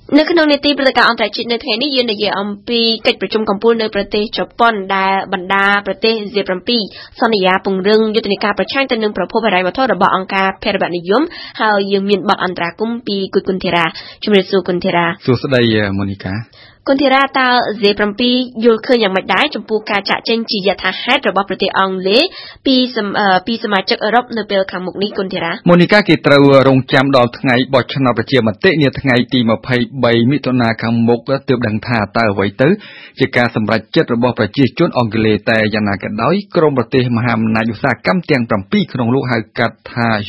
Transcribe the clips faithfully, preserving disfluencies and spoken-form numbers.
នៅក្នុងនីតិព្រឹត្តិការណ៍អន្តរជាតិនៅថ្ងៃនេះយើងនិយាយអំពីកិច្ចប្រជុំកំពូលនៅប្រទេសជប៉ុនដែលបណ្ដាប្រទេស G 7 សន្យាពង្រឹងយុទ្ធនាការប្រឆាំងទៅនឹងប្រភពហិរញ្ញវត្ថុរបស់អង្គការភេរវនិយមហើយយើងមានបទអន្តរាគមន៍ពីគុណគុណធីរ៉ាជំរាបសួរគុណធីរ៉ាសួស្ដីម៉ូនីកាគុណធីរ៉ាតើ G 7 យល់ឃើញយ៉ាងម៉េចដែរចំពោះការចាក់ចេញជាយថាហេតុរបស់ប្រទេសអង់គ្លេសពីពីសមាជិកអឺរ៉ុបនៅពេលខាងមុខនេះគុណធីរ៉ាម៉ូនីកាគេត្រូវរងចាំដល់ថ្ងៃបោះឆ្នោតប្រជាមតិនាថ្ងៃទីម្ភៃបីមិថុនាខាងមុខទើបដឹងថាតើអ្វីទៅជាការសម្រេចចិត្តរបស់ប្រជាជនអង់គ្លេសតែយ៉ាងណាក៏ដោយក្រុមប្រទេសមហាអំណាចឧស្សាហកម្មទាំងប្រាំពីរក្នុងលោកហៅកាត់ថា G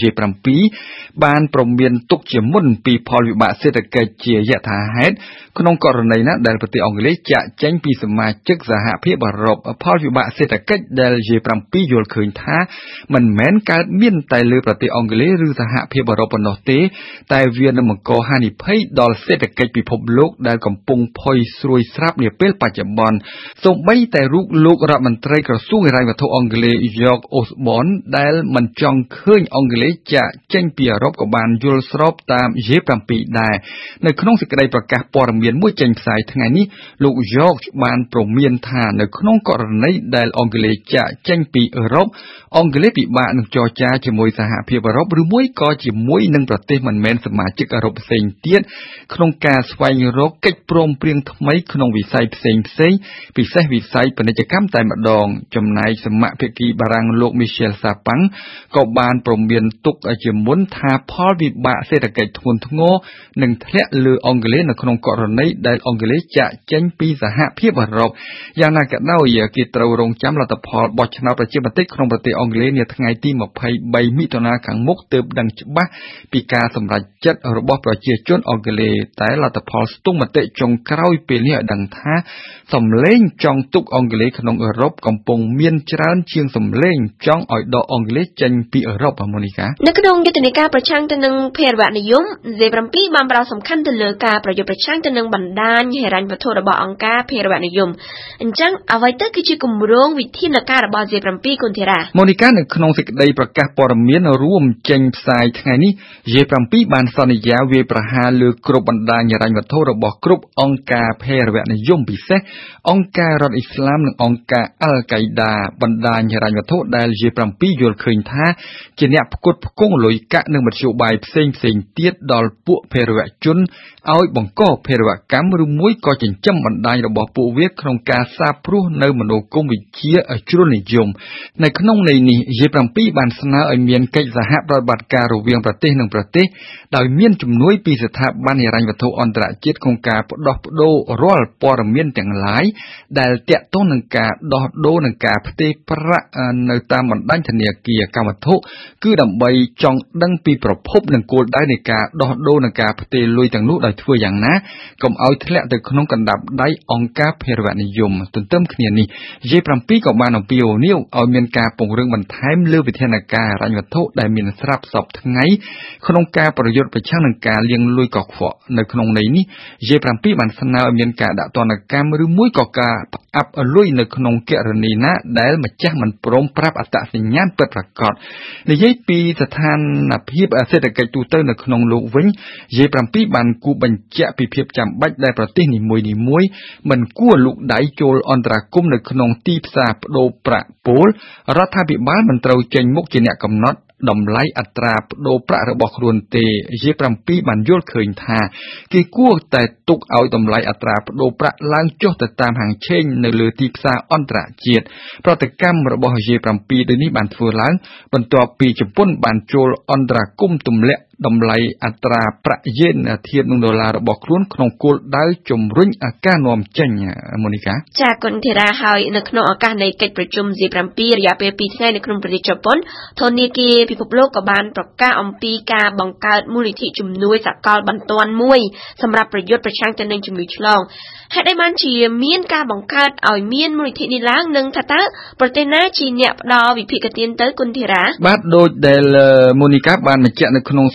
7 បានព្រមានទុកជាមុនពីផលវិបាកសេដ្ឋកិច្ចជាយថាហេតុក្នុងករណីណាដែលប្រទេសអង់គ្លេសចាក់ចេញពីសមាជិកសហភាពអឺរ៉ុបផលវិបាកសេដ្ឋកិច្ចដែល G 7 យល់ឃើញថាមិនមែនកើតមានតែលើប្រទេសអង់គ្លេសឬសហភាពអឺរ៉ុបប៉ុណ្ណោះទេតែវានឹងបង្កហានិភ័យដល់សេដ្ឋកិច្ចពិភពលោកដែលកំពុងផុយស្រួយស្រាប់នាពេលបច្ចុប្បន្នសូម្បីតែរូបលោករដ្ឋមន្ត្រីក្រសួងហិរញ្ញវត្ថុអង់គ្លេស York Osborne ដែលមិនចង់ឃើញអង់គ្លេសចាក់ចេញពីអឺរ៉ុបក៏បានយល់ស្របតាម G 7 ដែរនៅក្នុងសេចក្តីប្រកាសព័ត៌មានមួយចេញផ្សាយថ្ងៃនេះលោក York បានព្រមានថានៅក្នុងករណីដែលអង់គ្លេសចាក់ចេញពីអឺរ៉ុបអង់គ្លេសពិបាកនឹងចរចាជាមួយសហភាពអឺរ៉ុបឬមួយក៏ជាមួយនឹងប្រទេសមិនមែនសមាជិកអឺរ៉ុបផ្សេងទៀតក្នុងការស្វែងរកកិច្ចព្រមព្រៀងថ្មីក្នុងវិស័យផ្សេងផ្សេងពិសេសវិស័យពាណិជ្ជកម្មតែម្ដងចំណែកសមាភិកីបារាំងលោក Michel Sapin ក៏បានព្រមានទុកជាមុនថាផលវិបាកសេដ្ឋកិច្ចធ្ងន់ធ្ងរនឹងធ្លាក់លើអង់គ្លេសនៅក្នុងករណីដែលអង់គ្លេសចាក់ចេញពីសហភាពអឺរ៉ុបយ៉ាងណាក៏ដោយគេត្រូវរងចាំលទ្ធផលបោះឆ្នោតប្រជាមតិក្នុងប្រទេសអង់គ្លេសនាថ្ងៃទីម្ភៃបីមិថុនាខាងមុខទើបដឹងច្បាស់ពីការសម្រេចចិត្តរបស់ប្រជាជនអង់គ្លេសតែលទ្ធផលស្ទង់មតិចុងក្រោយពេលនេះឲ្យដឹងថាសម្លេងចង់ទុកអង់គ្លេសក្នុងអឺរ៉ុបកំពុងមានច្រើនជាងសម្លេងចង់ឲ្យដកអង់គ្លេសចេញពីអឺរ៉ុបម៉ូនីកានៅក្នុងយុទ្ធនាការប្រឆាំងទៅនឹងភេរវនិយម G 7 បានផ្ដោតសំខាន់ទៅលើការប្រយុទ្ធប្រឆាំងទៅនឹងបណ្ដាញហិរញ្ញវត្ថុរបស់អង្គការភេរវនិយមអញ្ចឹងអ្វីទៅគឺជាគម្រោងវិធានការរបស់ G 7 គុណធីរ៉ាម៉ូនីកានៅក្នុងសេចក្តីប្រកាសព័ត៌មានរួមចេញផ្សាយថ្ងៃនេះ G 7 បានសន្យាវាយប្រហារលើគ្រប់បណ្ដាញហិរញ្ញវត្ថុរបស់គ្រប់អង្គការភេរវនិយមពិសេសអង្គការរដ្ឋអ៊ីស្លាមនិងអង្គការអល់កៃដាបណ្ដាញហិរញ្ញវត្ថុដែល G 7 យល់ឃើញថាជាអ្នកផ្គត់ផ្គង់លុយកាក់និងមធ្យោបាយផ្សេងផ្សេងទៀតដល់ពួកភេរវជនឲ្យបង្កភេរវកម្មឬមួយក៏ចិញ្ចឹមបណ្ដាញរបស់ពួកវាក្នុងការសាបព្រោះនៅមនោគមវិជ្ជាជ្រុលនិយមនៅក្នុងន័យនេះ G 7 បានស្នើឲ្យមានកិច្ចសហប្រតិបត្តិការរវាងប្រទេសនិងប្រទេសដោយមានជំនួយពីស្ថាប័នហិរញ្ញវត្ថុអន្តរជាតិក្នុងការផ្ដោះប្ដូររាល់ព័ត៌មានទាំងឡាយដែលទាក់ទងនឹងការដោះដូរនិងការផ្ទេរប្រាក់នៅតាមបណ្ដាញធនាគារកម្មវត្ថុគឺដើម្បីចង់ដឹងពីប្រភពនិងគោលដៅនៃការដោះដូរនិងការផ្ទេរលុយទាំងនោះដោយធ្វើយ៉ាងណាកុំឲ្យធ្លាក់ទៅក្នុងកណ្ដាប់ដៃអង្គការភេរវនិយមទន្ទឹមគ្នានេះ G 7 ក៏បានអំពាវនាវឲ្យមានការពង្រឹងបន្ថែមលើវិធានការហិរញ្ញវត្ថុដែលមានស្រាប់សពថ្ងៃក្នុងការប្រយុទ្ធប្រឆាំងនឹងការលាងលុយកខ្វក់នៅក្នុងន័យនេះ G 7 បានស្នើឲ្យមានការដាក់ទណ្ឌកម្មឬមួយក៏ការផ្អាប់លុយនៅក្នុងករណីណាដែលម្ចាស់មិនព្រមប្រាប់អត្តសញ្ញាណពិតប្រាកដនិយាយពីស្ថានភាពសេដ្ឋកិច្ចទូទៅនៅក្នុងលោកវិញ G 7 បានគូបញ្ជាក់ពីភាពចាំបាច់ដែលប្រទេសនីមួយៗមិនគួរលូកដៃចូលអន្តរាគមន៍នៅក្នុងទីផ្សារប្តូរប្រាក់ពលរដ្ឋាភិបាលមិនត្រូវចេញមុខជាអ្នកកំណត់តម្លៃអត្រាប្តូរប្រាក់របស់ខ្លួនទេ G 7 បានយល់ឃើញថាគេគួរតែទុកឲ្យតម្លៃអត្រាប្តូរប្រាក់ឡើងចុះទៅតាមហាងឆេងនៅលើទីផ្សារអន្តរជាតិប្រតិកម្មរបស់ G 7 ដូចនេះបានធ្វើឡើងបន្ទាប់ពីជប៉ុនបានចូលអន្តរាគមន៍ទម្លាក់តម្លៃអត្រាប្រាក់យេនធៀបនឹងដុល្លាររបស់ខ្លួនក្នុងគោលដៅជំរុញការនាំចេញម៉ូនីកាចាគុណធីរ៉ាហើយនៅក្នុងឱកាសនៃកិច្ចប្រជុំ G 7 រយៈពេលពីរថ្ងៃនៅក្នុងប្រទេសជប៉ុនធនាគារពិភពលោកក៏បានប្រកាសអំពីការបង្កើតមូលនិធិជំនួយសកលបន្ទាន់មួយសម្រាប់ប្រយុទ្ធប្រឆាំងទៅនឹងជំងឺឆ្លងហេតុអីបានជាមានការបង្កើតឲ្យមានមូលនិធិនេះឡើងនិងថាតើប្រទេសណាជាអ្នកផ្ដល់វិភាគទានទៅគុណធីរ៉ាបាទដូចដែលម៉ូនីកាបានបញ្ជាក់នៅក្នុងសំ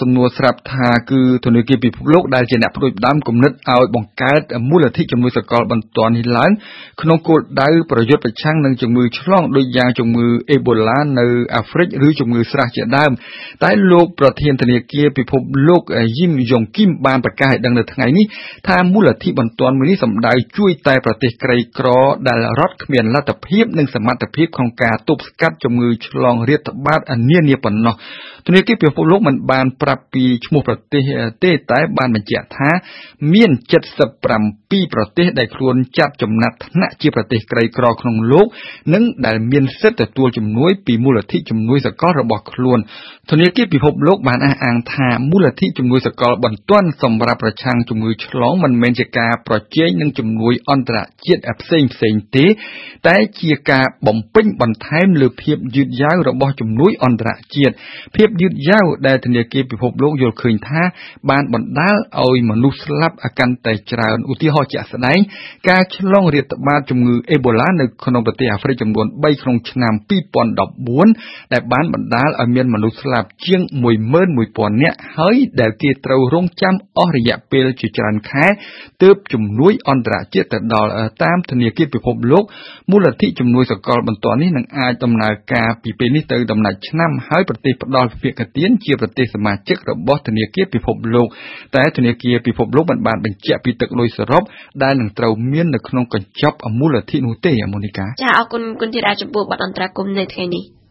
សំណួរស្រាប់ថាគឺធនាគារពិភពលោកដែលជាអ្នកផ្ដួចផ្ដើមគំនិតឲ្យបង្កើតមូលនិធិជំនួយសកលបន្ទាន់នេះឡើងក្នុងគោលដៅប្រយុទ្ធប្រឆាំងនឹងជំងឺឆ្លងដូចយ៉ាងជំងឺអេបូឡានៅអាហ្វ្រិកឬជំងឺស្រះជាដើមតែលោកប្រធានធនាគារពិភពលោកយីមយ៉ុងគីមបានប្រកាសឲ្យដឹងនៅថ្ងៃនេះថាមូលនិធិបន្ទាន់មួយនេះសំដៅជួយតែប្រទេសក្រីក្រដែលរដ្ឋគ្មានលទ្ធភាពនិងសមត្ថភាពក្នុងការទប់ស្កាត់ជំងឺឆ្លងរាតត្បាតនានាប៉ុណ្ណោះធនាគារពិភពលោកមិនបានប្រាប់ពីឈ្មោះប្រទេសទេតែបានបញ្ជាក់ថាមានเจ็ดสิบเจ็ดប្រទេសដែលខ្លួនចាត់ចំណាត់ថ្នាក់ជាប្រទេសក្រីក្រក្នុងលោកនិងដែលមានសិទ្ធិទទួលជំនួយពីមូលនិធិជំនួយសកលរបស់ខ្លួនធនាគារពិភពលោកបានអះអាងថាមូលនិធិជំនួយសកលបន្ទាន់សម្រាប់ប្រឆាំងជំងឺឆ្លងមិនមែនជាការប្រជែងនឹងជំនួយអន្តរជាតិផ្សេងផ្សេងទេតែជាការបំពេញបន្ថែមលើភាពយឺតយ៉ាវរបស់ជំនួយអន្តរជាតិភាពយឺតយ៉ាវដែលធនាគារពិភពលោកយល់ឃើញថាបានបណ្ដាលឲ្យមនុស្សស្លាប់កាន់តែច្រើនឧទាហរណ៍ជាក់ស្ដែងការឆ្លងរាតត្បាតជំងឺអេបូឡានៅក្នុងប្រទេសអាហ្វ្រិកចំនួនបីក្នុងឆ្នាំពីរពាន់ដប់បួនដែលបានបណ្ដាលឲ្យមានមនុស្សស្លាប់ជាងមួយម៉ឺនមួយពាន់នាក់ហើយដែលគេត្រូវរងចាំអស់រយៈពេលជាច្រើនខែទើបជំនួយអន្តរជាតិទៅដល់តាមធនាគារពិភពលោកមូលនិធិជំនួយសកលបន្ទាន់នេះនឹងអាចដំណើរការពីពេលនេះទៅដំណាច់ឆ្នាំហើយប្រទេសផ្ដល់វិភាគទានជាប្រទេសសមាជិករបស់ធនាគារពិភពលោកតែធនាគារពិភពលោកមិនបានបញ្ជាក់ពីទឹកលុយសរុបដែលនឹងត្រូវមាននៅក្នុងកញ្ចប់មូលនិធិនោះទេមូនីកាចាអរគុណគុណធីតាចំពោះបទអន្តរាគមន៍នៅថ្ងៃនេះ